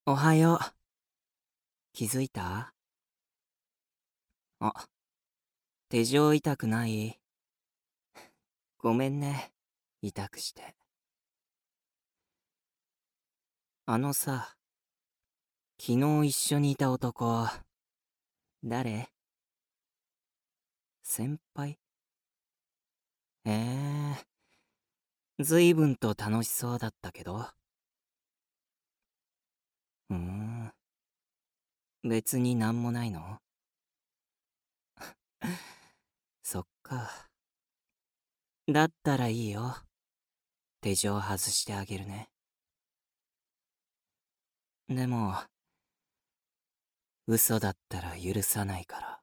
おはよう。気づいた？あ、手錠痛くない？ごめんね。痛くして。あのさ、昨日一緒にいた男、誰？先輩？ずいぶんと楽しそうだったけど。うーん、別になんもないの？そっか。だったらいいよ。手錠外してあげるね。でも、嘘だったら許さないから。